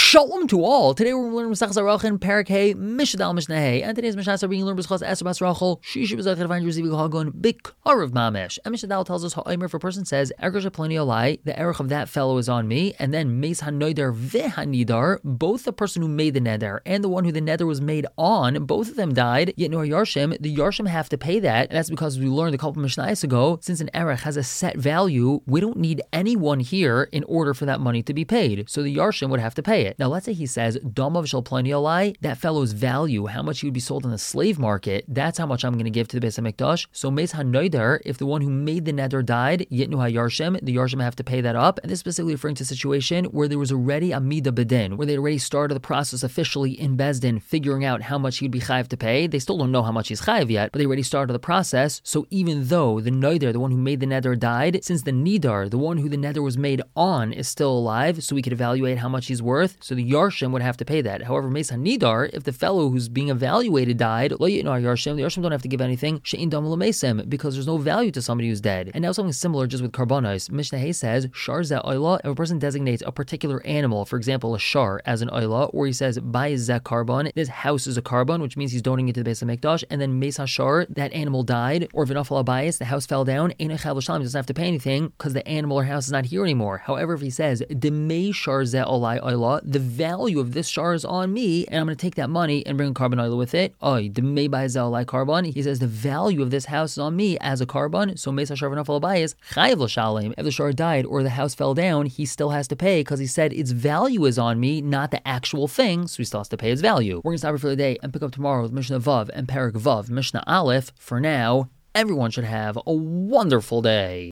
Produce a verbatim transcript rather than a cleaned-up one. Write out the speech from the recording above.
Shalom to all. Today we're learning Masechtas Arachin, Perek Hey, Mishnah Dal Mishnah Hey, and today's Mishnah are being learned b'schos Esther Bas Rachel. She should be zayich to find receiving Hagon b'karav mamish. And Mishnah Dal tells us how if a person says Erech Sheploni Olai, the erech of that fellow is on me, and then Meis Hanoider veHanidar, both the person who made the neder and the one who the neder was made on, both of them died. Yet no Yarshim, the Yarshim have to pay that. And that's because we learned a couple of Mishnayos ago, since an erech has a set value, we don't need anyone here in order for that money to be paid. So the Yarshim would have to pay it. Now let's say he says, Domav Shel Ploni Olai, that fellow's value, how much he would be sold in the slave market, that's how much I'm going to give to the Beis HaMikdash. So Meis HaNoider, if the one who made the neder died, Yitnu HaYarshim, the Yarshim have to pay that up. And this is specifically referring to a situation where there was already a Midah Bedin, where they already started the process officially in Bezdin, figuring out how much he'd be chayiv to pay. They still don't know how much he's chayiv yet, but they already started the process. So even though the Noider, the one who made the neder, died, since the Nidar, the one who the neder was made on, is still alive, so we could evaluate how much he's worth, so the Yarshim would have to pay that. However, Meis HaNidar, if the fellow who's being evaluated died, Lo Yitnu HaYarshim, the Yarshim don't have to give anything, She'in Dam L'Meisim, because there's no value to somebody who's dead. And now something similar just with karbanos. Mishnah Hay says, Shar Zeh Oila, if a person designates a particular animal, for example, a shar, as an Oila, or he says, Bai Zeh Karban, this house is a karban, which means he's donating it to the Beis HaMikdash, and then Meis HaShar, that animal died, or if V'nafal Abayis, the house fell down, Ein Chayav L'Shalim, he doesn't have to pay anything, because the animal or house is not here anymore. However, if he says, Demei Shar Zeh Olai Oila, the value of this shar is on me, and I'm going to take that money and bring a carbon oil with it. Oy, Demei Bai Zeh Olai Karban, he says, the value of this house is on me as a carbon, so Meis HaShar V'nafal Abayis, Chayav L'Shalim. If the shar died or the house fell down, he still has to pay, because he said its value is on me, not the actual thing, so he still has to pay its value. We're going to stop here for the day and pick up tomorrow with Mishnah Vav and Perek Vav, Mishnah Aleph. For now, everyone should have a wonderful day.